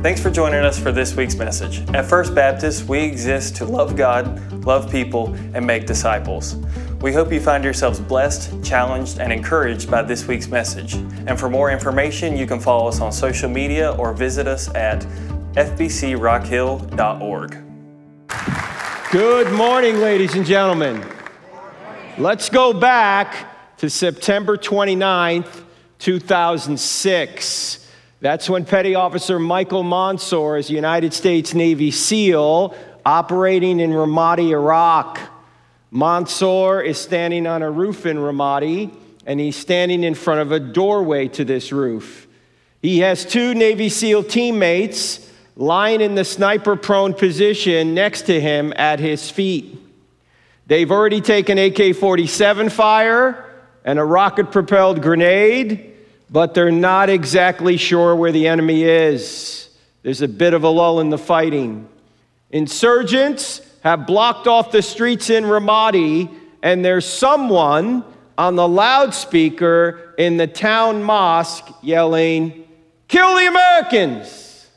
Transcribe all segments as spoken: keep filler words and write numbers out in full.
Thanks for joining us for this week's message. At First Baptist, we exist to love God, love people, and make disciples. We hope you find yourselves blessed, challenged, and encouraged by this week's message. And for more information, you can follow us on social media or visit us at f b c rock hill dot org. Good morning, ladies and gentlemen. Let's go back to September twenty-ninth, two thousand six. That's when Petty Officer Michael Monsoor is a United States Navy SEAL operating in Ramadi, Iraq. Monsoor is standing on a roof in Ramadi, and he's standing in front of a doorway to this roof. He has two Navy SEAL teammates lying in the sniper-prone position next to him at his feet. They've already taken A K forty-seven fire and a rocket-propelled grenade, but they're not exactly sure where the enemy is. There's a bit of a lull in the fighting. Insurgents have blocked off the streets in Ramadi, and there's someone on the loudspeaker in the town mosque yelling, "Kill the Americans!"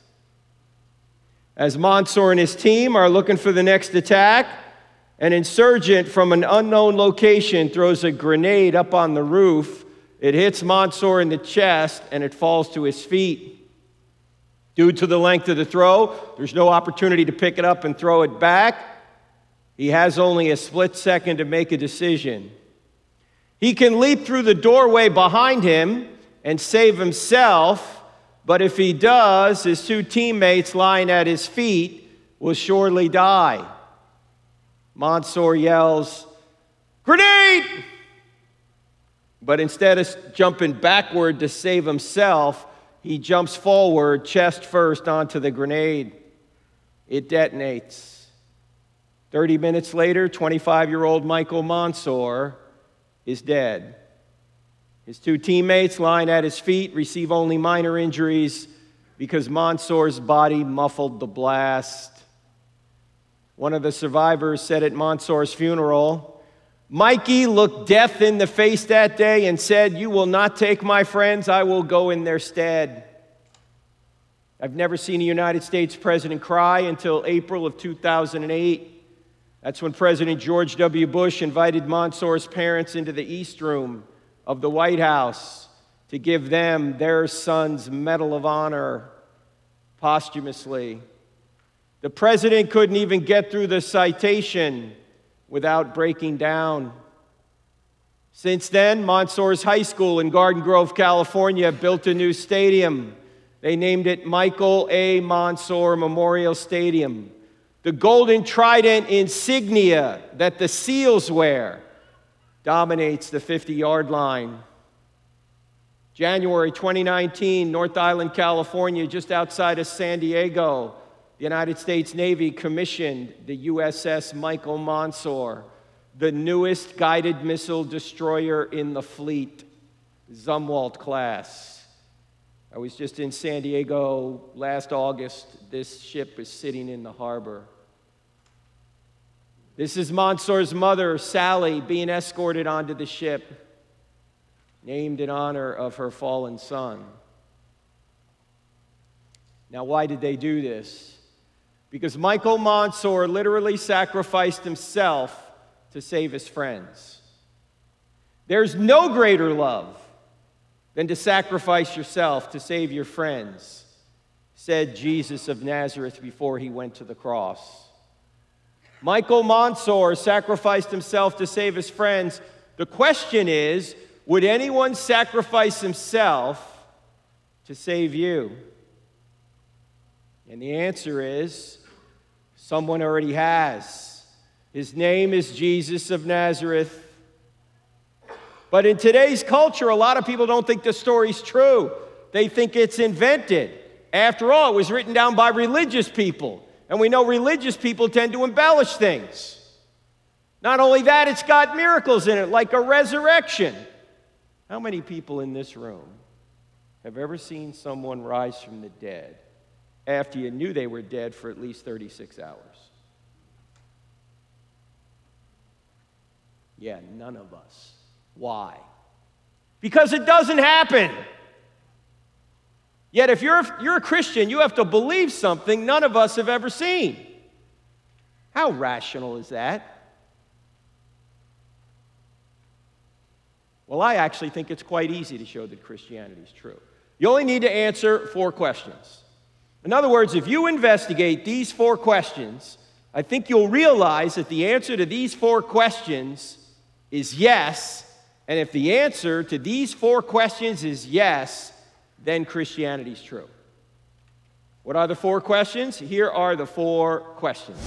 As Monsoor and his team are looking for the next attack, an insurgent from an unknown location throws a grenade up on the roof. It hits Monsoor in the chest, and it falls to his feet. Due to the length of the throw, there's no opportunity to pick it up and throw it back. He has only a split second to make a decision. He can leap through the doorway behind him and save himself, but if he does, his two teammates lying at his feet will surely die. Monsoor yells, "Grenade!" But instead of jumping backward to save himself, he jumps forward, chest first, onto the grenade. It detonates. Thirty minutes later, twenty-five-year-old Michael Monsoor is dead. His two teammates lying at his feet receive only minor injuries because Monsoor's body muffled the blast. One of the survivors said at Monsoor's funeral, "Mikey looked death in the face that day and said, 'You will not take my friends, I will go in their stead.'" I've never seen a United States president cry until April of two thousand eight. That's when President George W. Bush invited Monsoor's parents into the East Room of the White House to give them their son's Medal of Honor posthumously. The president couldn't even get through the citation without breaking down. Since then, Monsoor's high school in Garden Grove, California, built a new stadium. They named it Michael A. Monsoor Memorial Stadium. The golden trident insignia that the SEALs wear dominates the fifty-yard line. January twenty nineteen, North Island, California, just outside of San Diego, the United States Navy commissioned the U S S Michael Monsoor, the newest guided missile destroyer in the fleet, Zumwalt class. I was just in San Diego last August. This ship is sitting in the harbor. This is Monsoor's mother, Sally, being escorted onto the ship, named in honor of her fallen son. Now, why did they do this? Because Michael Monsoor literally sacrificed himself to save his friends. There's no greater love than to sacrifice yourself to save your friends, said Jesus of Nazareth before he went to the cross. Michael Monsoor sacrificed himself to save his friends. The question is, would anyone sacrifice himself to save you? And the answer is, someone already has. His name is Jesus of Nazareth. But in today's culture, a lot of people don't think the story's true. They think it's invented. After all, it was written down by religious people. And we know religious people tend to embellish things. Not only that, it's got miracles in it, like a resurrection. How many people in this room have ever seen someone rise from the dead after you knew they were dead for at least thirty-six hours? Yeah, none of us. Why? Because it doesn't happen. Yet if you're, you're a Christian, you have to believe something none of us have ever seen. How rational is that? Well, I actually think it's quite easy to show that Christianity is true. You only need to answer four questions. In other words, if you investigate these four questions, I think you'll realize that the answer to these four questions is yes. And if the answer to these four questions is yes, then Christianity is true. What are the four questions? Here are the four questions.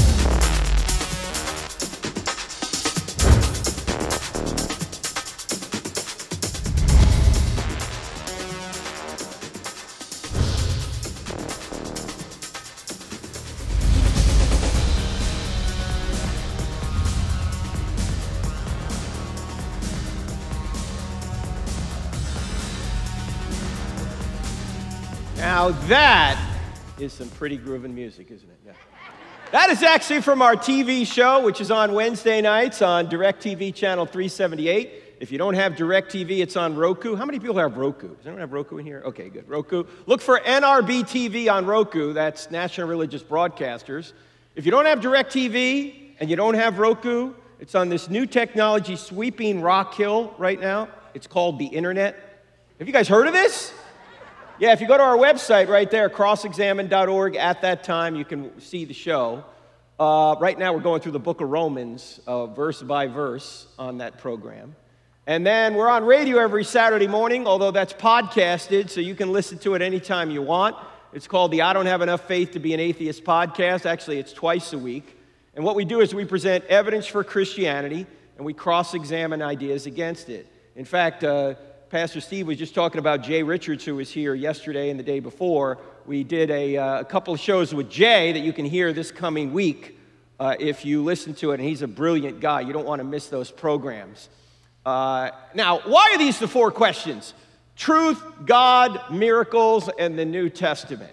Now that is some pretty grooving music, isn't it? Yeah. That is actually from our T V show, which is on Wednesday nights on DirecTV channel three seventy-eight. If you don't have DirecTV, it's on Roku. How many people have Roku? Does anyone have Roku in here? Okay, good. Roku. Look for N R B T V on Roku. That's National Religious Broadcasters. If you don't have DirecTV and you don't have Roku, it's on this new technology sweeping rock hill right now. It's called the Internet. Have you guys heard of this? Yeah, if you go to our website right there, cross examine dot org, at that time you can see the show. Uh, right now we're going through the book of Romans, uh, verse by verse on that program. And then we're on radio every Saturday morning, although that's podcasted, so you can listen to it anytime you want. It's called the I Don't Have Enough Faith to Be an Atheist podcast. Actually, it's twice a week. And what we do is we present evidence for Christianity, and we cross-examine ideas against it. In fact, uh, Pastor Steve was just talking about Jay Richards, who was here yesterday and the day before. We did a, uh, a couple of shows with Jay that you can hear this coming week uh, if you listen to it, and he's a brilliant guy. You don't want to miss those programs. Uh, now, why are these the four questions? Truth, God, miracles, and the New Testament.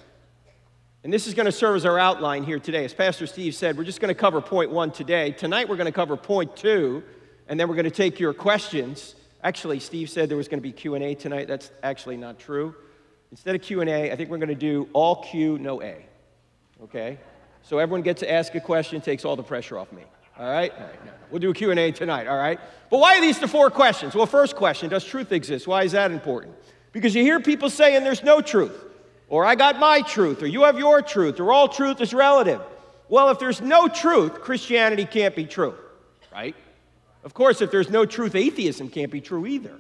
And this is going to serve as our outline here today. As Pastor Steve said, we're just going to cover point one today. Tonight we're going to cover point two, and then we're going to take your questions. Actually, Steve said there was going to be Q and A tonight. That's actually not true. Instead of Q and A, I think we're going to do all Q, no A. Okay? So everyone gets to ask a question, takes all the pressure off me. All right? All right. No, we'll do a Q and A tonight, all right? But why are these the four questions? Well, first question, does truth exist? Why is that important? Because you hear people saying there's no truth, or I got my truth, or you have your truth, or all truth is relative. Well, if there's no truth, Christianity can't be true, right? Of course, if there's no truth, atheism can't be true either.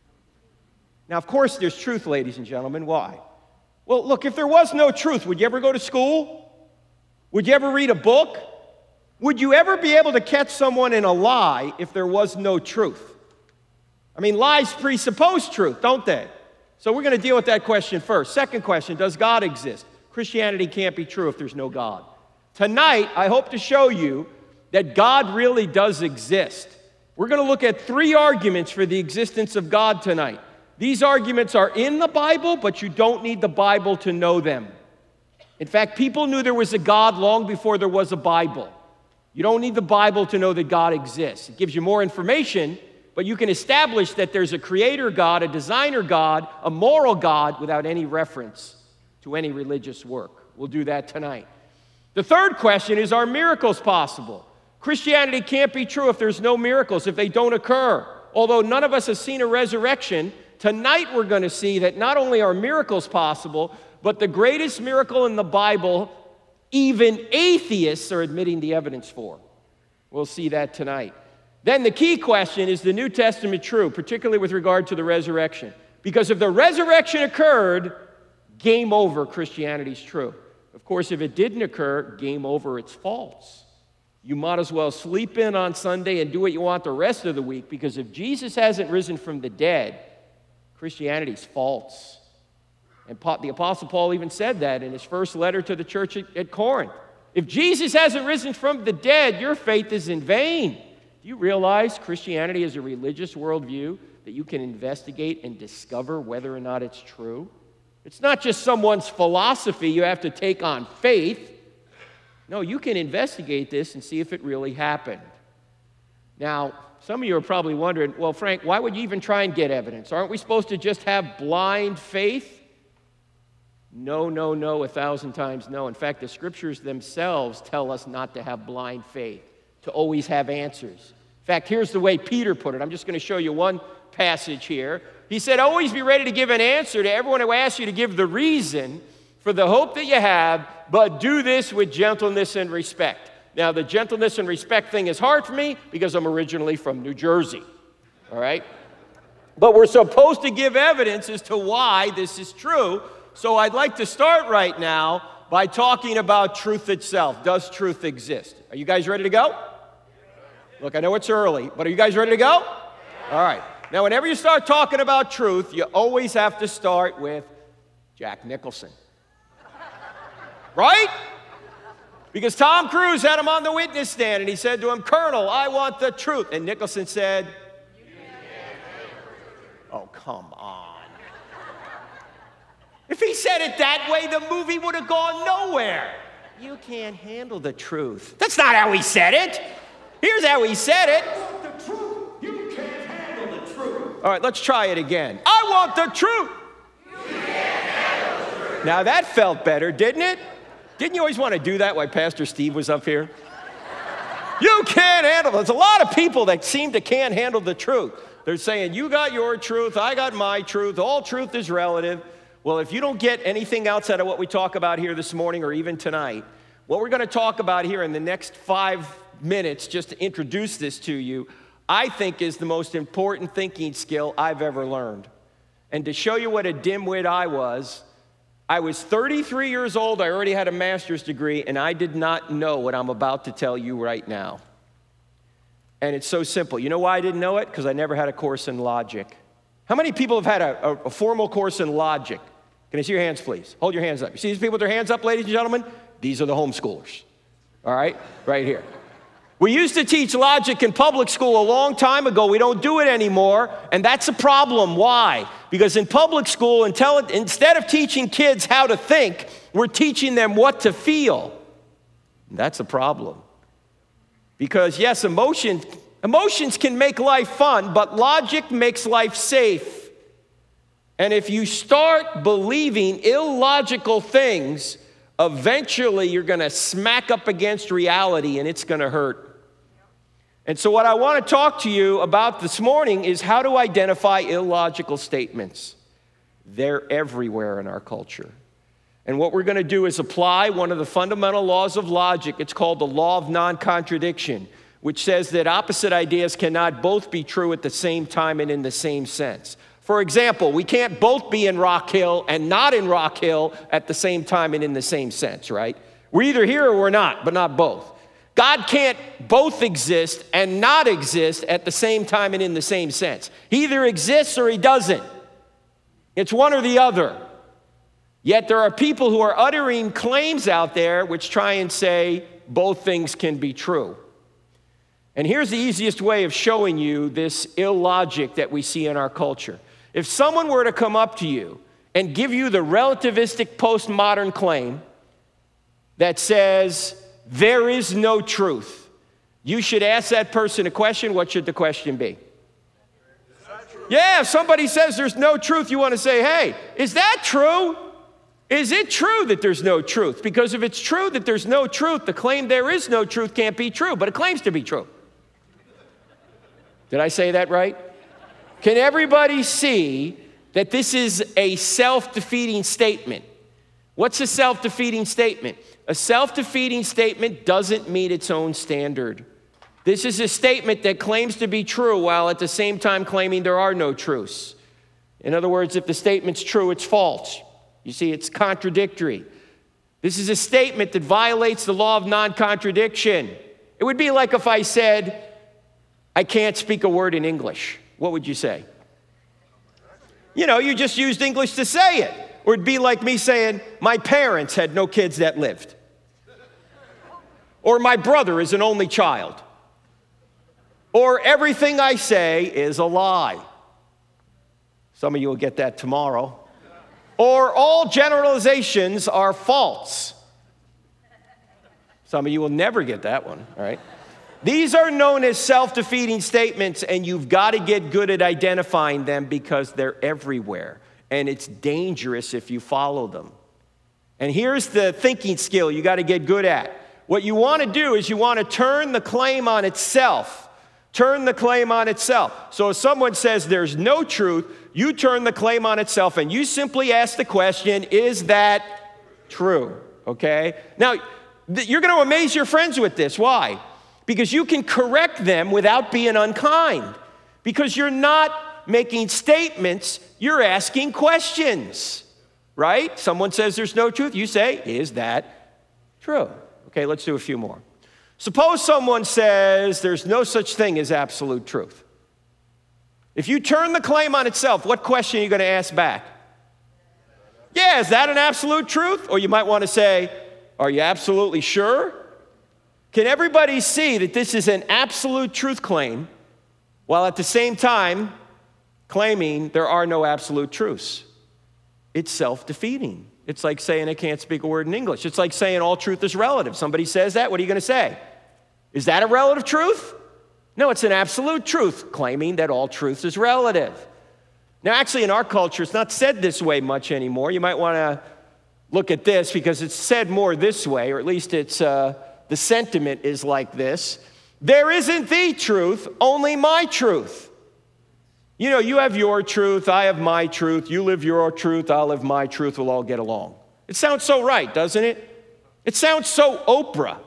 Now, of course, there's truth, ladies and gentlemen. Why? Well, look, if there was no truth, would you ever go to school? Would you ever read a book? Would you ever be able to catch someone in a lie if there was no truth? I mean, lies presuppose truth, don't they? So we're going to deal with that question first. Second question, does God exist? Christianity can't be true if there's no God. Tonight, I hope to show you that God really does exist. We're going to look at three arguments for the existence of God tonight. These arguments are in the Bible, but you don't need the Bible to know them. In fact, people knew there was a God long before there was a Bible. You don't need the Bible to know that God exists. It gives you more information, but you can establish that there's a creator God, a designer God, a moral God without any reference to any religious work. We'll do that tonight. The third question is, are miracles possible? Christianity can't be true if there's no miracles, if they don't occur. Although none of us has seen a resurrection, tonight we're going to see that not only are miracles possible, but the greatest miracle in the Bible, even atheists are admitting the evidence for. We'll see that tonight. Then the key question, is the New Testament true, particularly with regard to the resurrection? Because if the resurrection occurred, game over, Christianity's true. Of course, if it didn't occur, game over, it's false. You might as well sleep in on Sunday and do what you want the rest of the week, because if Jesus hasn't risen from the dead, Christianity's false. And the Apostle Paul even said that in his first letter to the church at Corinth. If Jesus hasn't risen from the dead, your faith is in vain. Do you realize Christianity is a religious worldview that you can investigate and discover whether or not it's true? It's not just someone's philosophy you have to take on faith. No, you can investigate this and see if it really happened. Now, some of you are probably wondering, well, Frank, why would you even try and get evidence? Aren't we supposed to just have blind faith? No, no, no, a thousand times no. In fact, the scriptures themselves tell us not to have blind faith, to always have answers. In fact, here's the way Peter put it. I'm just going to show you one passage here. He said, always be ready to give an answer to everyone who asks you to give the reason for the hope that you have, but do this with gentleness and respect. Now, the gentleness and respect thing is hard for me because I'm originally from New Jersey, all right? But we're supposed to give evidence as to why this is true. So I'd like to start right now by talking about truth itself. Does truth exist? Are you guys ready to go? Look, I know it's early, but are you guys ready to go? All right. Now, whenever you start talking about truth, you always have to start with Jack Nicholson. Right? Because Tom Cruise had him on the witness stand, and he said to him, Colonel, I want the truth. And Nicholson said, oh, come on. If he said it that way, the movie would have gone nowhere. You can't handle the truth. That's not how he said it. Here's how he said it. I want the truth. You can't handle the truth. All right, let's try it again. I want the truth. You can't handle the truth. Now that felt better, didn't it? Didn't you always want to do that while Pastor Steve was up here? You can't handle it. There's a lot of people that seem to can't handle the truth. They're saying, you got your truth, I got my truth, all truth is relative. Well, if you don't get anything outside of what we talk about here this morning or even tonight, what we're going to talk about here in the next five minutes, just to introduce this to you, I think is the most important thinking skill I've ever learned. And to show you what a dimwit I was, I was thirty-three years old, I already had a master's degree, and I did not know what I'm about to tell you right now. And it's so simple. You know why I didn't know it? Because I never had a course in logic. How many people have had a, a, a formal course in logic? Can I see your hands, please? Hold your hands up. You see these people with their hands up, ladies and gentlemen? These are the homeschoolers, all right? Right here. We used to teach logic in public school a long time ago. We don't do it anymore, and that's a problem. Why? Because in public school, instead of teaching kids how to think, we're teaching them what to feel. And that's a problem. Because, yes, emotions, emotions can make life fun, but logic makes life safe. And if you start believing illogical things, eventually you're going to smack up against reality, and it's going to hurt. And so what I want to talk to you about this morning is how to identify illogical statements. They're everywhere in our culture. And what we're going to do is apply one of the fundamental laws of logic. It's called the law of non-contradiction, which says that opposite ideas cannot both be true at the same time and in the same sense. For example, we can't both be in Rock Hill and not in Rock Hill at the same time and in the same sense, right? We're either here or we're not, but not both. God can't both exist and not exist at the same time and in the same sense. He either exists or he doesn't. It's one or the other. Yet there are people who are uttering claims out there which try and say both things can be true. And here's the easiest way of showing you this illogic that we see in our culture. If someone were to come up to you and give you the relativistic postmodern claim that says, there is no truth, you should ask that person a question. What should the question be? Yeah, if somebody says there's no truth, you want to say, hey, is that true? Is it true that there's no truth? Because if it's true that there's no truth, the claim there is no truth can't be true, but it claims to be true. Did I say that right? Can everybody see that this is a self-defeating statement? What's a self-defeating statement? A self-defeating statement doesn't meet its own standard. This is a statement that claims to be true while at the same time claiming there are no truths. In other words, if the statement's true, it's false. You see, it's contradictory. This is a statement that violates the law of non-contradiction. It would be like if I said, I can't speak a word in English. What would you say? You know, you just used English to say it. Or it'd be like me saying, my parents had no kids that lived. Or my brother is an only child. Or everything I say is a lie. Some of you will get that tomorrow. Or all generalizations are false. Some of you will never get that one, all right? These are known as self-defeating statements, and you've got to get good at identifying them because they're everywhere. And it's dangerous if you follow them. And here's the thinking skill you got to get good at. What you want to do is you want to turn the claim on itself. Turn the claim on itself. So if someone says there's no truth, you turn the claim on itself and you simply ask the question, is that true? Okay? Now, th- you're going to amaze your friends with this. Why? Because you can correct them without being unkind. Because you're not making statements, you're asking questions. Right? Someone says there's no truth. You say, is that true? Okay, let's do a few more. Suppose someone says there's no such thing as absolute truth. If you turn the claim on itself, what question are you going to ask back? Yeah, is that an absolute truth? Or you might want to say, are you absolutely sure? Can everybody see that this is an absolute truth claim, while at the same time claiming there are no absolute truths? It's self-defeating. It's like saying I can't speak a word in English. It's like saying all truth is relative. Somebody says that, what are you going to say? Is that a relative truth? No, it's an absolute truth, claiming that all truth is relative. Now, actually, in our culture, it's not said this way much anymore. You might want to look at this because it's said more this way, or at least it's uh, the sentiment is like this. There isn't the truth, only my truth. You know, you have your truth, I have my truth, you live your truth, I'll live my truth, we'll all get along. It sounds so right, doesn't it? It sounds so Oprah.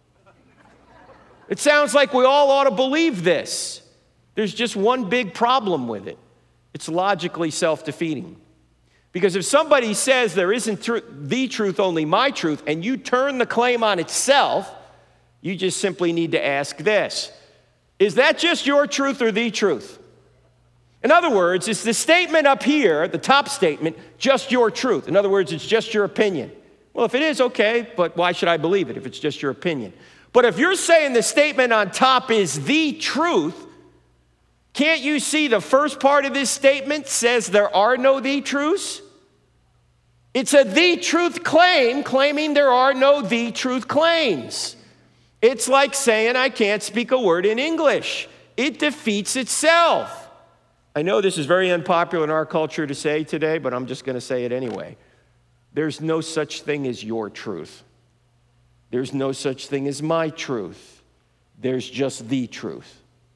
It sounds like we all ought to believe this. There's just one big problem with it. It's logically self-defeating. Because if somebody says there isn't tr- the truth, only my truth, and you turn the claim on itself, you just simply need to ask this. Is that just your truth or the truth? In other words, is the statement up here, the top statement, just your truth? In other words, it's just your opinion. Well, if it is, okay, but why should I believe it if it's just your opinion? But if you're saying the statement on top is the truth, can't you see the first part of this statement says there are no the truths? It's a the truth claim, claiming there are no the truth claims. It's like saying I can't speak a word in English. It defeats itself. I know this is very unpopular in our culture to say today, but I'm just going to say it anyway. There's no such thing as your truth. There's no such thing as my truth. There's just the truth.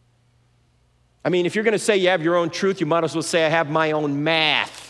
I mean, if you're going to say you have your own truth, you might as well say I have my own math.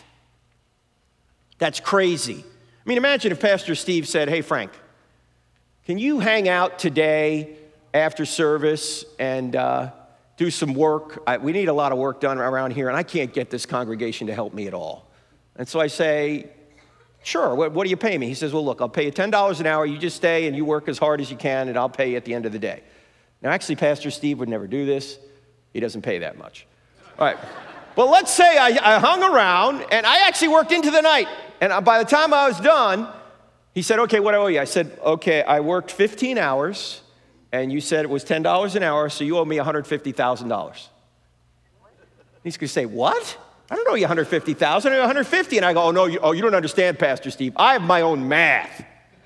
That's crazy. I mean, imagine if Pastor Steve said, hey, Frank, can you hang out today after service and uh, do some work? I, we need a lot of work done around here, and I can't get this congregation to help me at all. And so I say, sure, what, what do you pay me? He says, well, look, I'll pay you ten dollars an hour. You just stay and you work as hard as you can, and I'll pay you at the end of the day. Now, actually, Pastor Steve would never do this. He doesn't pay that much. All right. But let's say I, I hung around, and I actually worked into the night. And by the time I was done, he said, okay, what do I owe you? I said, okay, I worked fifteen hours, and you said it was ten dollars an hour, so you owe me one hundred fifty thousand dollars. He's going to say, what? I don't owe you one hundred fifty thousand dollars, I owe one hundred fifty thousand dollars. And I go, oh, no, you, oh, you don't understand, Pastor Steve. I have my own math.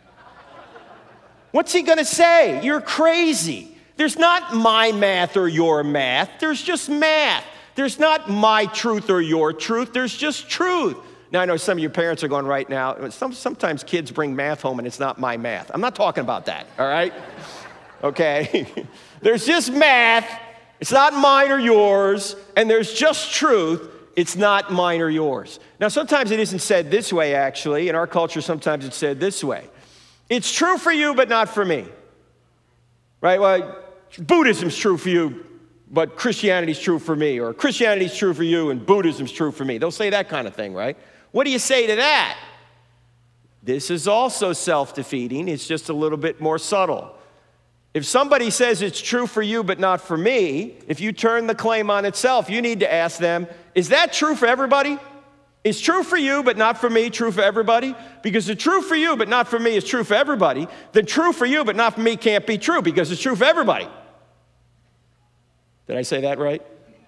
What's he going to say? You're crazy. There's not my math or your math. There's just math. There's not my truth or your truth. There's just truth. Now, I know some of your parents are going right now. Some, sometimes kids bring math home and it's not my math. I'm not talking about that, all right? Okay? There's just math. It's not mine or yours. And there's just truth. It's not mine or yours. Now, sometimes it isn't said this way, actually. In our culture, sometimes it's said this way. It's true for you, but not for me. Right? Well, Buddhism's true for you, but Christianity's true for me. Or Christianity's true for you and Buddhism's true for me. They'll say that kind of thing, right? What do you say to that? This is also self-defeating. It's just a little bit more subtle. If somebody says it's true for you but not for me, if you turn the claim on itself, you need to ask them, is that true for everybody? Is true for you but not for me true for everybody? Because the true for you but not for me is true for everybody. The true for you but not for me can't be true because it's true for everybody. Did I say that right?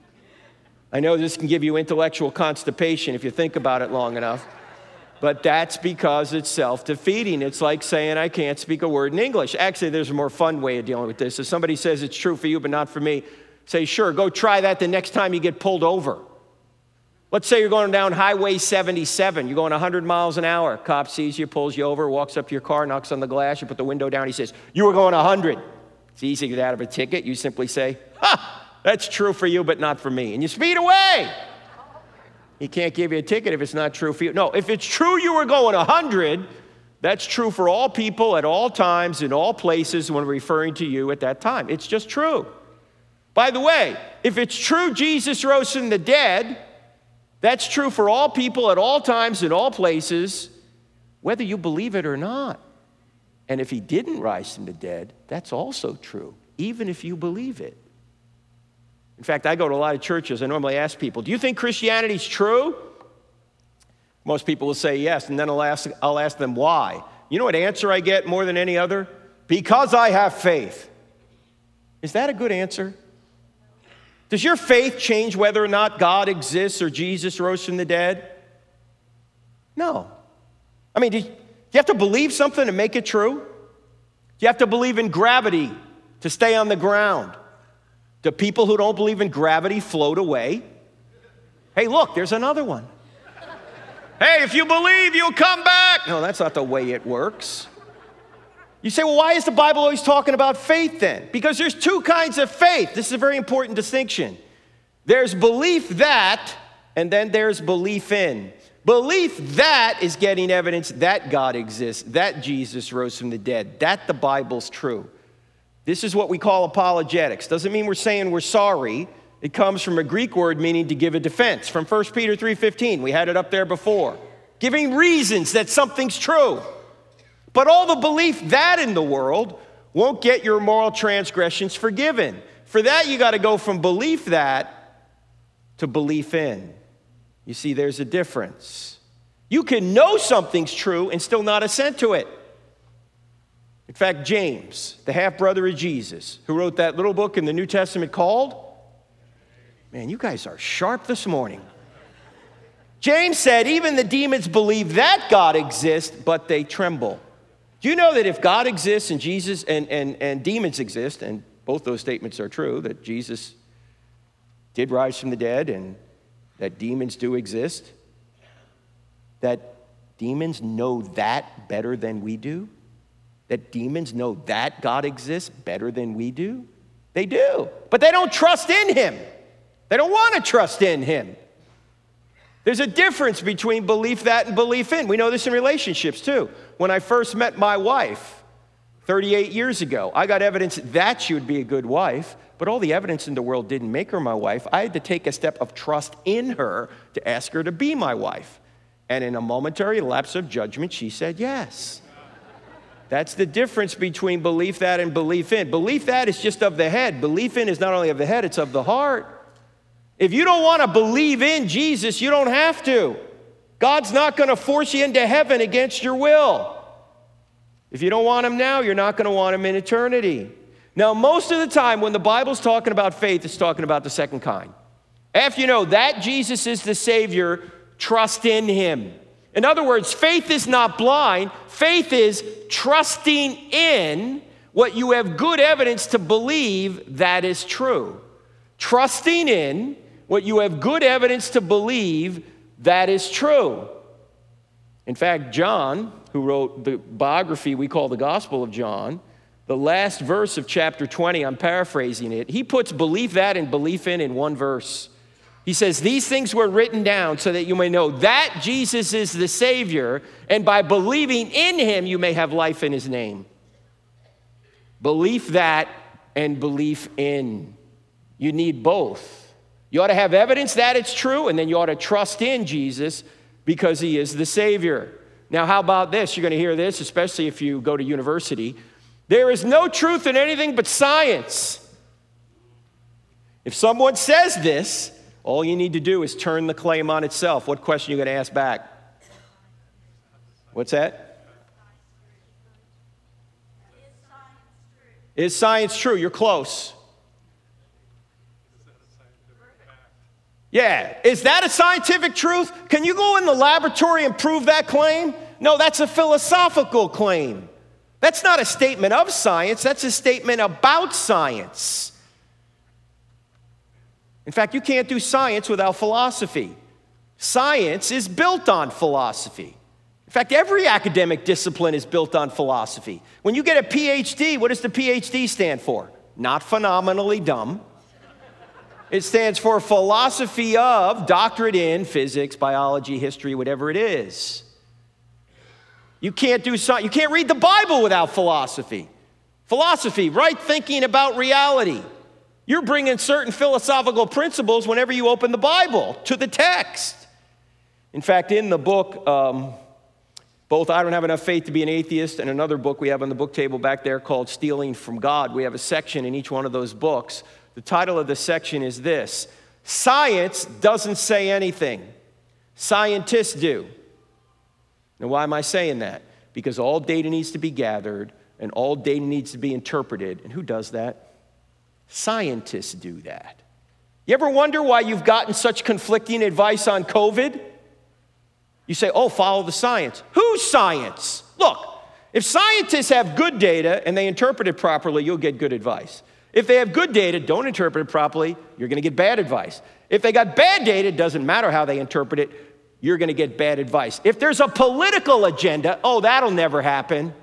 I know this can give you intellectual constipation if you think about it long enough. But that's because it's self-defeating. It's like saying I can't speak a word in English. Actually, there's a more fun way of dealing with this. If somebody says it's true for you but not for me, say, sure, go try that the next time you get pulled over. Let's say you're going down Highway seventy-seven. You're going one hundred miles an hour. Cop sees you, pulls you over, walks up to your car, knocks on the glass. You put the window down. He says, you were going one hundred. It's easy to get out of a ticket. You simply say, ha, that's true for you, but not for me. And you speed away. He can't give you a ticket if it's not true for you. No, if it's true you were going one hundred, that's true for all people at all times, in all places when referring to you at that time. It's just true. By the way, if it's true Jesus rose from the dead, that's true for all people at all times, in all places, whether you believe it or not. And if he didn't rise from the dead, that's also true, even if you believe it. In fact, I go to a lot of churches. I normally ask people, do you think Christianity is true? Most people will say yes, and then I'll ask, I'll ask them why. You know what answer I get more than any other? Because I have faith. Is that a good answer? Does your faith change whether or not God exists or Jesus rose from the dead? No. I mean, do you have to believe something to make it true? Do you have to believe in gravity to stay on the ground? Do people who don't believe in gravity float away? Hey, look, there's another one. Hey, if you believe, you'll come back. No, that's not the way it works. You say, well, why is the Bible always talking about faith then? Because there's two kinds of faith. This is a very important distinction. There's belief that, and then there's belief in. Belief that is getting evidence that God exists, that Jesus rose from the dead, that the Bible's true. This is what we call apologetics. Doesn't mean we're saying we're sorry. It comes from a Greek word meaning to give a defense. From First Peter three fifteen, we had it up there before. Giving reasons that something's true. But all the belief that in the world won't get your moral transgressions forgiven. For that, you got to go from belief that to belief in. You see, there's a difference. You can know something's true and still not assent to it. In fact, James, the half-brother of Jesus, who wrote that little book in the New Testament called, man, you guys are sharp this morning. James said, even the demons believe that God exists, but they tremble. Do you know that if God exists and Jesus and, and, and demons exist, and both those statements are true, that Jesus did rise from the dead and that demons do exist, that demons know that better than we do? That demons know that God exists better than we do? They do, but they don't trust in him. They don't want to trust in him. There's a difference between belief that and belief in. We know this in relationships too. When I first met my wife thirty-eight years ago, I got evidence that she would be a good wife, but all the evidence in the world didn't make her my wife. I had to take a step of trust in her to ask her to be my wife. And in a momentary lapse of judgment, she said yes. That's the difference between belief that and belief in. Belief that is just of the head. Belief in is not only of the head, it's of the heart. If you don't want to believe in Jesus, you don't have to. God's not going to force you into heaven against your will. If you don't want him now, you're not going to want him in eternity. Now, most of the time when the Bible's talking about faith, it's talking about the second kind. After you know that Jesus is the Savior, trust in him. In other words, faith is not blind. Faith is trusting in what you have good evidence to believe that is true. Trusting in what you have good evidence to believe that is true. In fact, John, who wrote the biography we call the Gospel of John, the last verse of chapter twenty, I'm paraphrasing it, he puts belief that and belief in in one verse. He says, these things were written down so that you may know that Jesus is the Savior, and by believing in him, you may have life in his name. Belief that and belief in. You need both. You ought to have evidence that it's true, and then you ought to trust in Jesus because he is the Savior. Now, how about this? You're going to hear this, especially if you go to university. There is no truth in anything but science. If someone says this, all you need to do is turn the claim on itself. What question are you going to ask back? What's that? Is science true? You're close. Yeah. Is that a scientific truth? Can you go in the laboratory and prove that claim? No, that's a philosophical claim. That's not a statement of science. That's a statement about science. In fact, you can't do science without philosophy. Science is built on philosophy. In fact, every academic discipline is built on philosophy. When you get a P H D, what does the P H D stand for? Not phenomenally dumb. It stands for philosophy of, doctorate in physics, biology, history, whatever it is. You can't do science. You can't read the Bible without philosophy. Philosophy, right thinking about reality. You're bringing certain philosophical principles whenever you open the Bible to the text. In fact, in the book, um, both I Don't Have Enough Faith to Be an Atheist and another book we have on the book table back there called Stealing from God, we have a section in each one of those books. The title of the section is this: Science doesn't say anything. Scientists do. Now, why am I saying that? Because all data needs to be gathered and all data needs to be interpreted. And who does that? Scientists do that. You ever wonder why you've gotten such conflicting advice on COVID? You say, oh, follow the science. Whose science? Look, if scientists have good data and they interpret it properly, you'll get good advice. If they have good data, don't interpret it properly, you're going to get bad advice. If they got bad data, it doesn't matter how they interpret it, you're going to get bad advice. If there's a political agenda, oh, that'll never happen.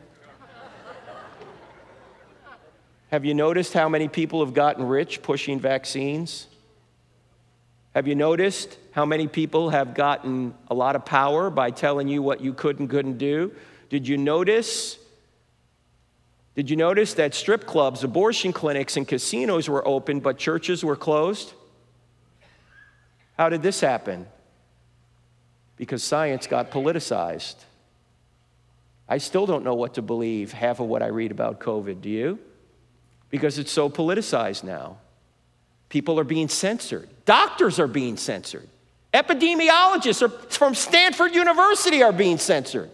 Have you noticed how many people have gotten rich pushing vaccines? Have you noticed how many people have gotten a lot of power by telling you what you could and couldn't do? Did you notice, did you notice that strip clubs, abortion clinics, and casinos were open, but churches were closed? How did this happen? Because science got politicized. I still don't know what to believe, half of what I read about COVID. Do you? Because it's so politicized now. People are being censored. Doctors are being censored. Epidemiologists are, from Stanford University are being censored.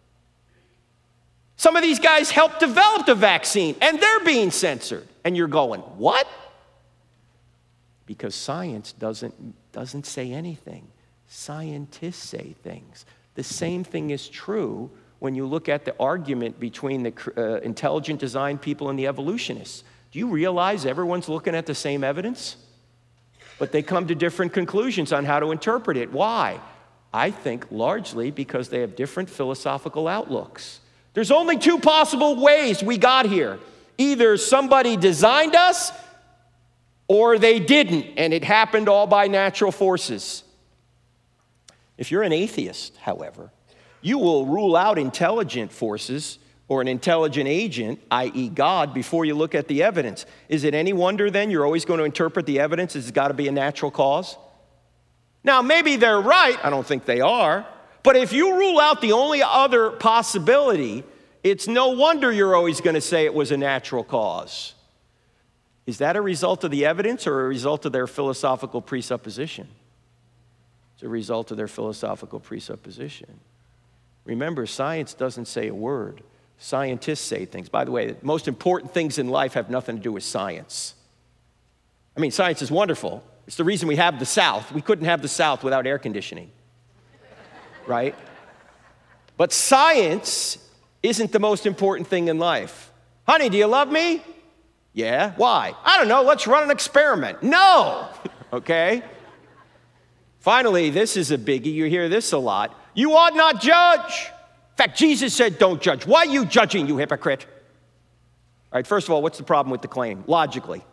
Some of these guys helped develop the vaccine, and they're being censored. And you're going, what? Because science doesn't, doesn't say anything. Scientists say things. The same thing is true when you look at the argument between the uh, intelligent design people and the evolutionists. Do you realize everyone's looking at the same evidence? But they come to different conclusions on how to interpret it. Why? I think largely because they have different philosophical outlooks. There's only two possible ways we got here. Either somebody designed us or they didn't, and it happened all by natural forces. If you're an atheist, however, you will rule out intelligent forces or an intelligent agent, that is God, before you look at the evidence. Is it any wonder then you're always going to interpret the evidence as it's got to be a natural cause? Now, maybe they're right. I don't think they are. But if you rule out the only other possibility, it's no wonder you're always going to say it was a natural cause. Is that a result of the evidence or a result of their philosophical presupposition? It's a result of their philosophical presupposition. Remember, science doesn't say a word. Scientists say things. By the way, the most important things in life have nothing to do with science. I mean, science is wonderful. It's the reason we have the South. We couldn't have the South without air conditioning. Right? But science isn't the most important thing in life. Honey, do you love me? Yeah. Why? I don't know. Let's run an experiment. No. Okay? Finally, this is a biggie. You hear this a lot. You ought not judge. In fact, Jesus said, don't judge. Why are you judging, you hypocrite? All right, first of all, what's the problem with the claim, logically?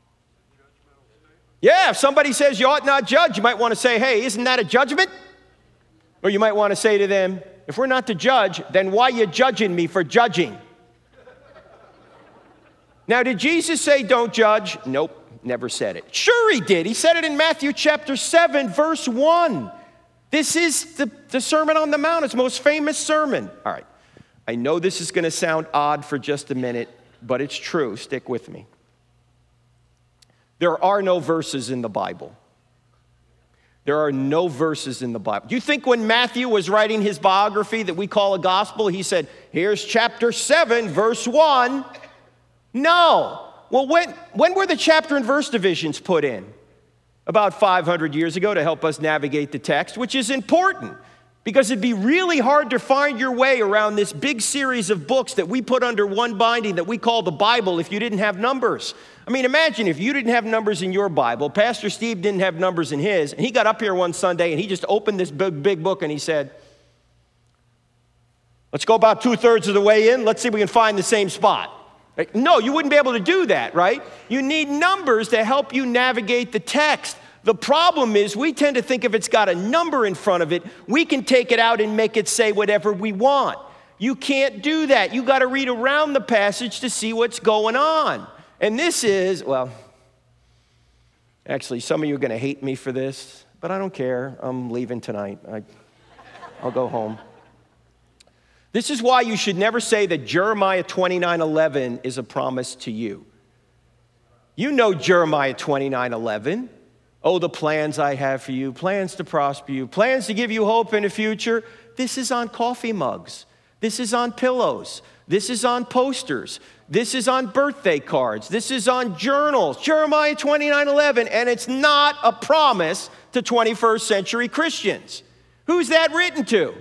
Yeah, if somebody says you ought not judge, you might want to say, hey, isn't that a judgment? Or you might want to say to them, if we're not to judge, then why are you judging me for judging? Now, did Jesus say don't judge? Nope, never said it. Sure he did. He said it in Matthew chapter seven, verse one. This is the, the Sermon on the Mount, its most famous sermon. All right, I know this is going to sound odd for just a minute, but it's true. Stick with me. There are no verses in the Bible. There are no verses in the Bible. Do you think when Matthew was writing his biography that we call a gospel, he said, here's chapter seven, verse one? No. Well, when, when were the chapter and verse divisions put in? About five hundred years ago to help us navigate the text, which is important. Because it'd be really hard to find your way around this big series of books that we put under one binding that we call the Bible if you didn't have numbers. I mean, imagine if you didn't have numbers in your Bible, Pastor Steve didn't have numbers in his, and he got up here one Sunday and he just opened this big, big book and he said, let's go about two-thirds of the way in, let's see if we can find the same spot. Like, no, you wouldn't be able to do that, right? You need numbers to help you navigate the text. The problem is we tend to think if it's got a number in front of it, we can take it out and make it say whatever we want. You can't do that. You got to read around the passage to see what's going on. And this is, well, actually, some of you are going to hate me for this, but I don't care. I'm leaving tonight. I, I'll go home. This is why you should never say that Jeremiah twenty-nine eleven is a promise to you. You know Jeremiah twenty-nine eleven. Oh, the plans I have for you, plans to prosper you, plans to give you hope in the future. This is on coffee mugs. This is on pillows. This is on posters. This is on birthday cards. This is on journals. Jeremiah twenty-nine eleven, and it's not a promise to twenty-first century Christians. Who's that written to?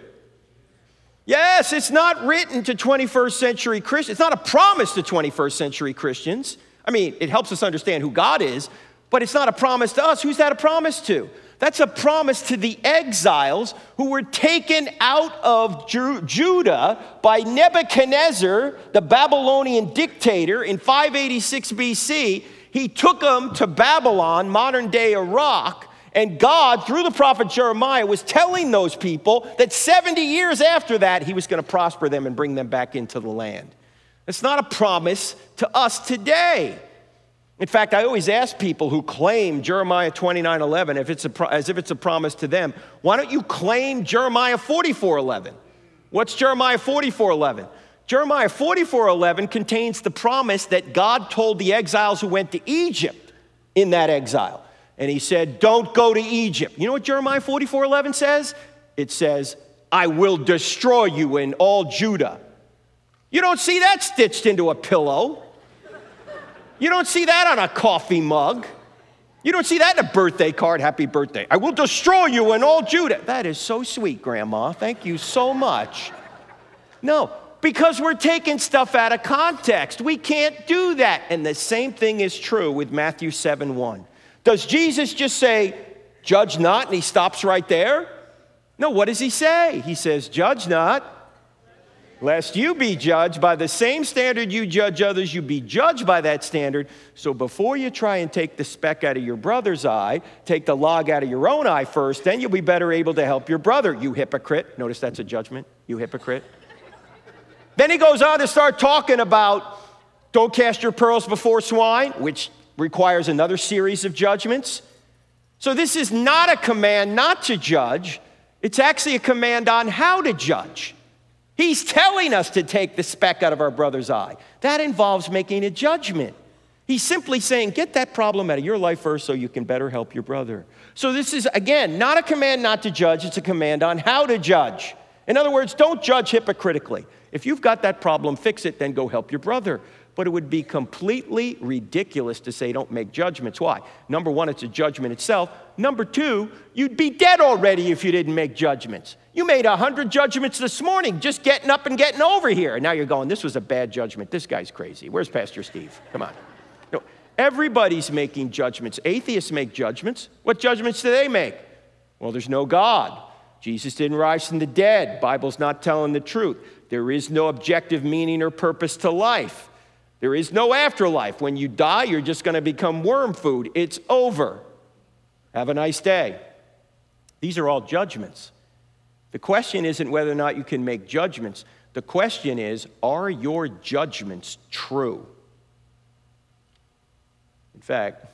Yes, it's not written to twenty-first century Christians. It's not a promise to twenty-first century Christians. I mean, it helps us understand who God is, but it's not a promise to us. Who's that a promise to? That's a promise to the exiles who were taken out of Ju- Judah by Nebuchadnezzar, the Babylonian dictator, in five eighty-six B C. He took them to Babylon, modern-day Iraq, and God, through the prophet Jeremiah, was telling those people that seventy years after that, he was going to prosper them and bring them back into the land. It's not a promise to us today. In fact, I always ask people who claim Jeremiah twenty-nine eleven if it's a pro- as if it's a promise to them, why don't you claim Jeremiah forty-four eleven? What's Jeremiah forty-four eleven? Jeremiah forty-four eleven contains the promise that God told the exiles who went to Egypt in that exile. And he said, don't go to Egypt. You know what Jeremiah forty-four eleven says? It says, I will destroy you in all Judah. You don't see that stitched into a pillow. You don't see that on a coffee mug. You don't see that in a birthday card, happy birthday. I will destroy you in all Judah. That is so sweet, Grandma. Thank you so much. No, because we're taking stuff out of context. We can't do that. And the same thing is true with Matthew seven one. Does Jesus just say, judge not, and he stops right there? No, what does he say? He says, judge not, lest you be judged. By the same standard you judge others, you be judged by that standard. So before you try and take the speck out of your brother's eye, take the log out of your own eye first, then you'll be better able to help your brother, you hypocrite. Notice that's a judgment, you hypocrite. Then he goes on to start talking about don't cast your pearls before swine, which requires another series of judgments. So this is not a command not to judge. It's actually a command on how to judge. He's telling us to take the speck out of our brother's eye. That involves making a judgment. He's simply saying, get that problem out of your life first so you can better help your brother. So this is, again, not a command not to judge. It's a command on how to judge. In other words, don't judge hypocritically. If you've got that problem, fix it, then go help your brother. But it would be completely ridiculous to say don't make judgments. Why? Number one, it's a judgment itself. Number two, you'd be dead already if you didn't make judgments. You made a hundred judgments this morning just getting up and getting over here. And now you're going, this was a bad judgment. This guy's crazy. Where's Pastor Steve? Come on. No, everybody's making judgments. Atheists make judgments. What judgments do they make? Well, there's no God. Jesus didn't rise from the dead. Bible's not telling the truth. There is no objective meaning or purpose to life. There is no afterlife. When you die, you're just going to become worm food. It's over. Have a nice day. These are all judgments. The question isn't whether or not you can make judgments. The question is, are your judgments true? In fact,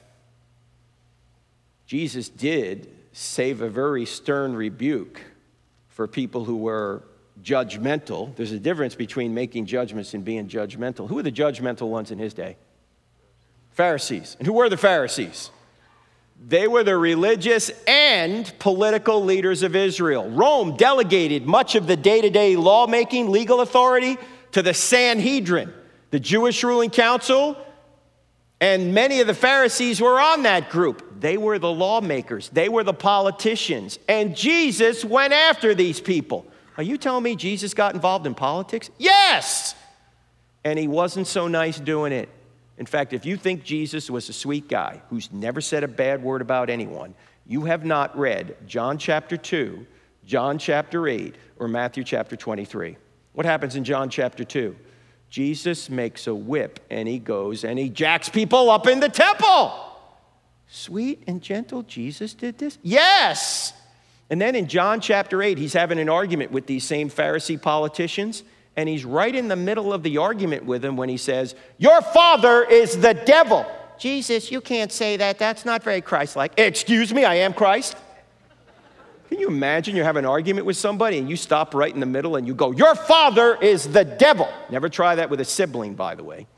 Jesus did save a very stern rebuke for people who were judgmental. There's a difference between making judgments and being judgmental. Who were the judgmental ones in his day? Pharisees. And who were the Pharisees? They were the religious and political leaders of Israel. Rome delegated much of the day-to-day lawmaking, legal authority to the Sanhedrin, the Jewish ruling council, and many of the Pharisees were on that group. They were the lawmakers. They were the politicians. And Jesus went after these people. Are you telling me Jesus got involved in politics? Yes! And he wasn't so nice doing it. In fact, if you think Jesus was a sweet guy who's never said a bad word about anyone, you have not read John chapter two, John chapter eight, or Matthew chapter twenty-three. What happens in John chapter two? Jesus makes a whip and he goes and he jacks people up in the temple. Sweet and gentle Jesus did this? Yes! And then in John chapter eight, he's having an argument with these same Pharisee politicians, and he's right in the middle of the argument with them when he says, your father is the devil. Jesus, you can't say that. That's not very Christ-like. Excuse me, I am Christ. Can you imagine you have an argument with somebody and you stop right in the middle and you go, your father is the devil. Never try that with a sibling, by the way.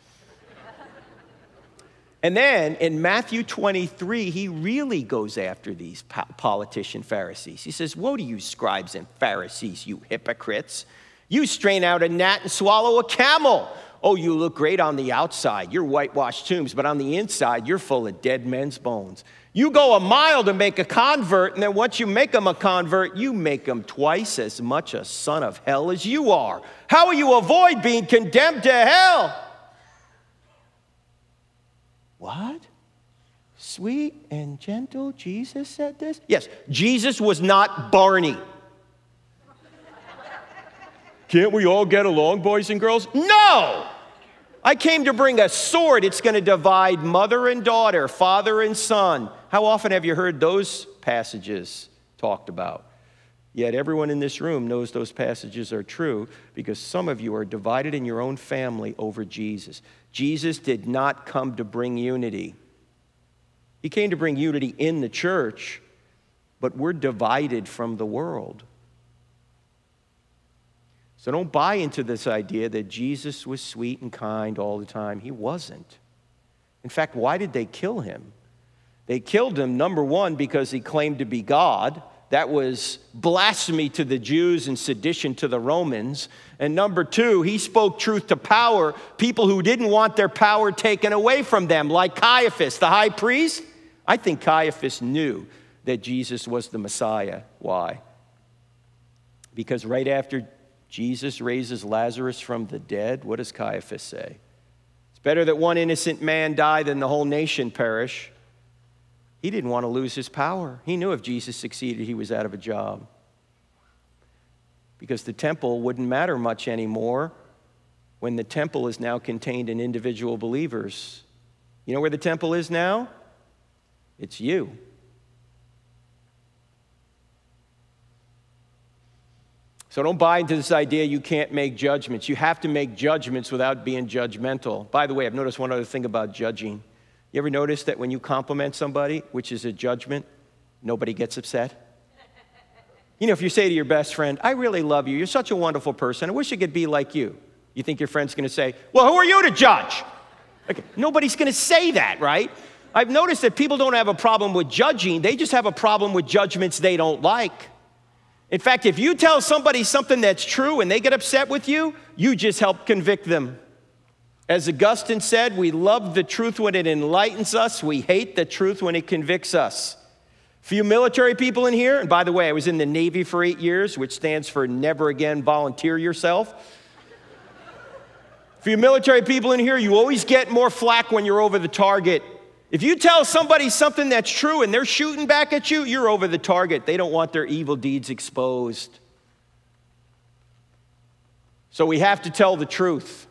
And then in Matthew twenty-three, he really goes after these po- politician Pharisees. He says, woe to you scribes and Pharisees, you hypocrites. You strain out a gnat and swallow a camel. Oh, you look great on the outside. You're whitewashed tombs, but on the inside, you're full of dead men's bones. You go a mile to make a convert, and then once you make them a convert, you make them twice as much a son of hell as you are. How will you avoid being condemned to hell? What? Sweet and gentle Jesus said this? Yes, Jesus was not Barney. Can't we all get along, boys and girls? No! I came to bring a sword. It's going to divide mother and daughter, father and son. How often have you heard those passages talked about? Yet everyone in this room knows those passages are true because some of you are divided in your own family over Jesus. Jesus did not come to bring unity. He came to bring unity in the church, but we're divided from the world. So don't buy into this idea that Jesus was sweet and kind all the time. He wasn't. In fact, why did they kill him? They killed him, number one, because he claimed to be God. That was blasphemy to the Jews and sedition to the Romans. And number two, he spoke truth to power, people who didn't want their power taken away from them, like Caiaphas, the high priest. I think Caiaphas knew that Jesus was the Messiah. Why? Because right after Jesus raises Lazarus from the dead, what does Caiaphas say? It's better that one innocent man die than the whole nation perish. He didn't want to lose his power. He knew if Jesus succeeded, he was out of a job. Because the temple wouldn't matter much anymore when the temple is now contained in individual believers. You know where the temple is now? It's you. So don't buy into this idea you can't make judgments. You have to make judgments without being judgmental. By the way, I've noticed one other thing about judging. You ever notice that when you compliment somebody, which is a judgment, nobody gets upset? You know, if you say to your best friend, I really love you, you're such a wonderful person, I wish I could be like you. You think your friend's going to say, well, who are you to judge? Okay, nobody's going to say that, right? I've noticed that people don't have a problem with judging, they just have a problem with judgments they don't like. In fact, if you tell somebody something that's true and they get upset with you, you just help convict them. As Augustine said, we love the truth when it enlightens us. We hate the truth when it convicts us. Few military people in here, and by the way, I was in the Navy for eight years, which stands for never again volunteer yourself. Few military people in here, you always get more flack when you're over the target. If you tell somebody something that's true and they're shooting back at you, you're over the target. They don't want their evil deeds exposed. So we have to tell the truth.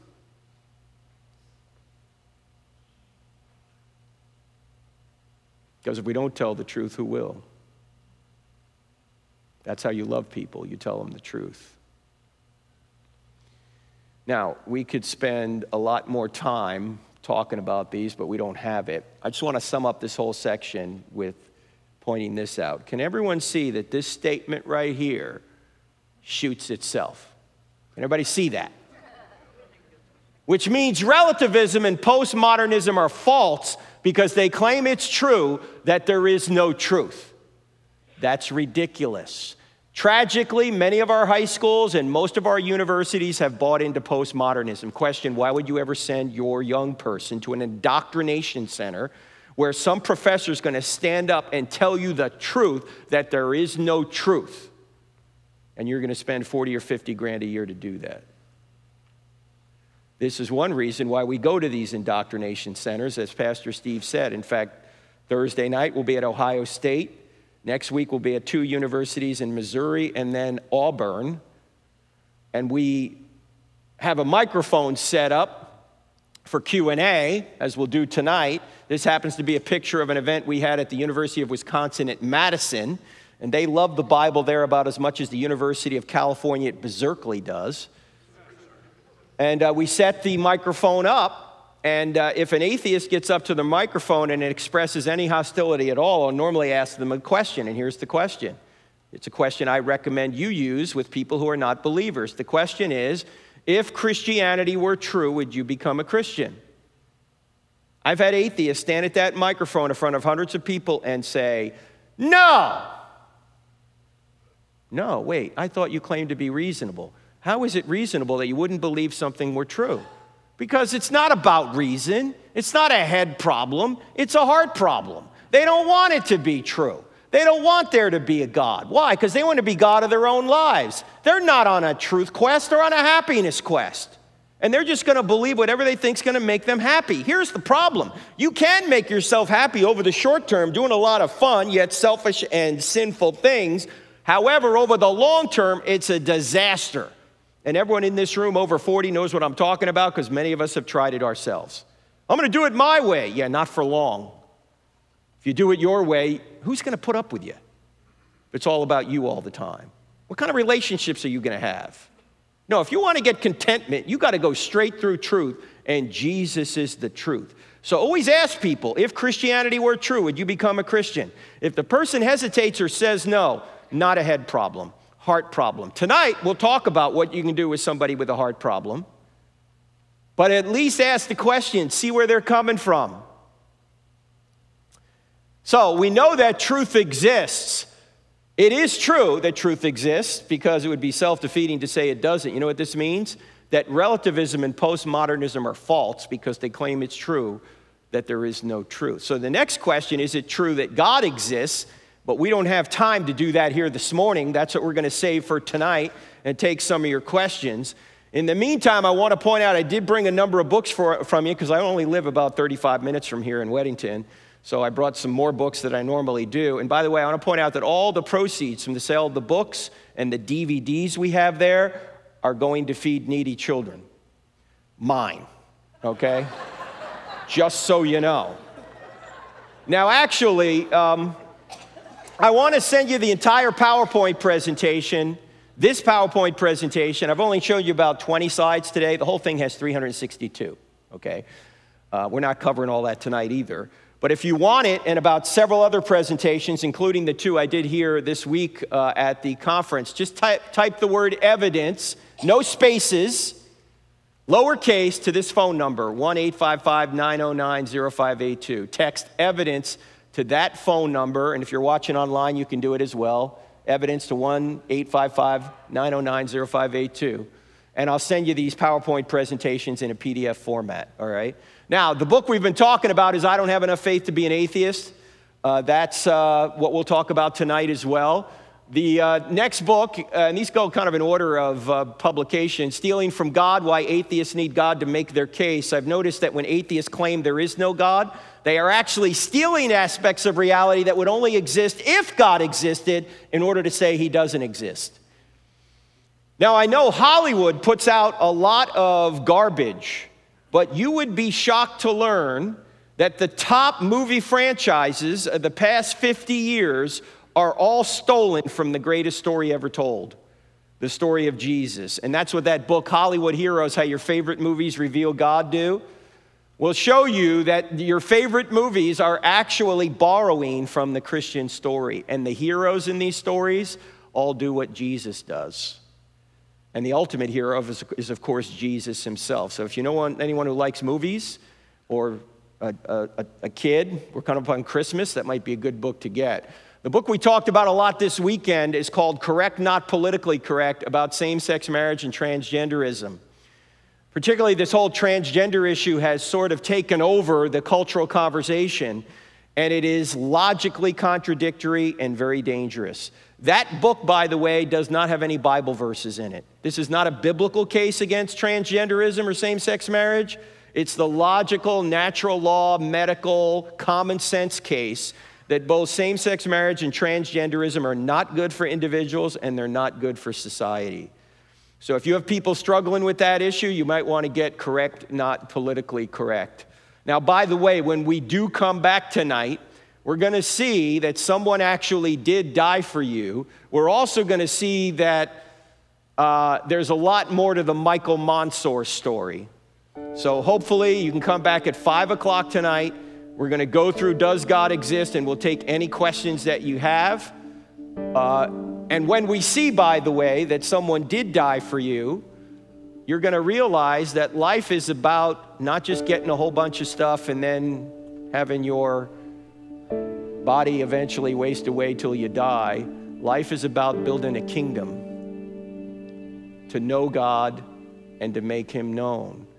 Because if we don't tell the truth, who will? That's how you love people. You tell them the truth. Now, we could spend a lot more time talking about these, but we don't have it. I just want to sum up this whole section with pointing this out. Can everyone see that this statement right here shoots itself? Can everybody see that? Which means relativism and postmodernism are false because they claim it's true that there is no truth. That's ridiculous. Tragically, many of our high schools and most of our universities have bought into postmodernism. Question, why would you ever send your young person to an indoctrination center where some professor is going to stand up and tell you the truth that there is no truth. And you're going to spend forty or fifty grand a year to do that. This is one reason why we go to these indoctrination centers, as Pastor Steve said. In fact, Thursday night we'll be at Ohio State. Next week we'll be at two universities in Missouri and then Auburn. And we have a microphone set up for Q and A, as we'll do tonight. This happens to be a picture of an event we had at the University of Wisconsin at Madison. And they love the Bible there about as much as the University of California at Berkeley does. And uh, we set the microphone up, and uh, if an atheist gets up to the microphone and it expresses any hostility at all, I'll normally ask them a question, and here's the question. It's a question I recommend you use with people who are not believers. The question is, if Christianity were true, would you become a Christian? I've had atheists stand at that microphone in front of hundreds of people and say, no. No, wait, I thought you claimed to be reasonable. How is it reasonable that you wouldn't believe something were true? Because it's not about reason. It's not a head problem. It's a heart problem. They don't want it to be true. They don't want there to be a God. Why? Because they want to be God of their own lives. They're not on a truth quest. They're on a happiness quest. And they're just going to believe whatever they think is going to make them happy. Here's the problem. You can make yourself happy over the short term, doing a lot of fun, yet selfish and sinful things. However, over the long term, it's a disaster. And everyone in this room over forty knows what I'm talking about because many of us have tried it ourselves. I'm going to do it my way. Yeah, not for long. If you do it your way, who's going to put up with you? It's all about you all the time. What kind of relationships are you going to have? No, if you want to get contentment, you got to go straight through truth, and Jesus is the truth. So always ask people, if Christianity were true, would you become a Christian? If the person hesitates or says no, not a head problem. Heart problem. Tonight, we'll talk about what you can do with somebody with a heart problem. But at least ask the question, see where they're coming from. So we know that truth exists. It is true that truth exists because it would be self-defeating to say it doesn't. You know what this means? That relativism and postmodernism are false because they claim it's true that there is no truth. So the next question, is it true that God exists? But we don't have time to do that here this morning. That's what we're going to save for tonight and take some of your questions. In the meantime, I want to point out I did bring a number of books for, from you because I only live about thirty-five minutes from here in Weddington. So I brought some more books that I normally do. And by the way, I want to point out that all the proceeds from the sale of the books and the D V Ds we have there are going to feed needy children. Mine, okay? Just so you know. Now, actually, um, I want to send you the entire PowerPoint presentation. This PowerPoint presentation, I've only shown you about twenty slides today. The whole thing has three hundred sixty-two, okay? Uh, we're not covering all that tonight either. But if you want it, and about several other presentations, including the two I did here this week uh, at the conference, just type, type the word evidence, no spaces, lowercase, to this phone number, one eight five five, nine oh nine, oh five eight two. Text evidence to that phone number, and if you're watching online, you can do it as well. Evidence to one eight five five, nine oh nine, oh five eight two. And I'll send you these PowerPoint presentations in a P D F format, all right? Now, the book we've been talking about is I Don't Have Enough Faith to Be an Atheist. Uh, that's uh, what we'll talk about tonight as well. The uh, next book, uh, and these go kind of in order of uh, publication, Stealing from God, Why Atheists Need God to Make Their Case. I've noticed that when atheists claim there is no God, they are actually stealing aspects of reality that would only exist if God existed in order to say he doesn't exist. Now, I know Hollywood puts out a lot of garbage, but you would be shocked to learn that the top movie franchises of the past fifty years are all stolen from the greatest story ever told, the story of Jesus. And that's what that book, Hollywood Heroes, How Your Favorite Movies Reveal God, do. Will show you that your favorite movies are actually borrowing from the Christian story. And the heroes in these stories all do what Jesus does. And the ultimate hero is, is of course, Jesus himself. So if you know anyone who likes movies or a, a, a kid, we're coming up on Christmas, that might be a good book to get. The book we talked about a lot this weekend is called Correct, Not Politically Correct, about same-sex marriage and transgenderism. Particularly, this whole transgender issue has sort of taken over the cultural conversation, and it is logically contradictory and very dangerous. That book, by the way, does not have any Bible verses in it. This is not a biblical case against transgenderism or same-sex marriage. It's the logical, natural law, medical, common sense case that both same-sex marriage and transgenderism are not good for individuals and they're not good for society. So if you have people struggling with that issue, you might want to get correct, not politically correct. Now, by the way, when we do come back tonight, we're going to see that someone actually did die for you. We're also going to see that uh, there's a lot more to the Michael Monsoor story. So hopefully you can come back at five o'clock tonight. We're going to go through Does God Exist, and we'll take any questions that you have. Uh, and when we see, by the way, that someone did die for you, you're going to realize that life is about not just getting a whole bunch of stuff and then having your body eventually waste away till you die. Life is about building a kingdom to know God and to make him known.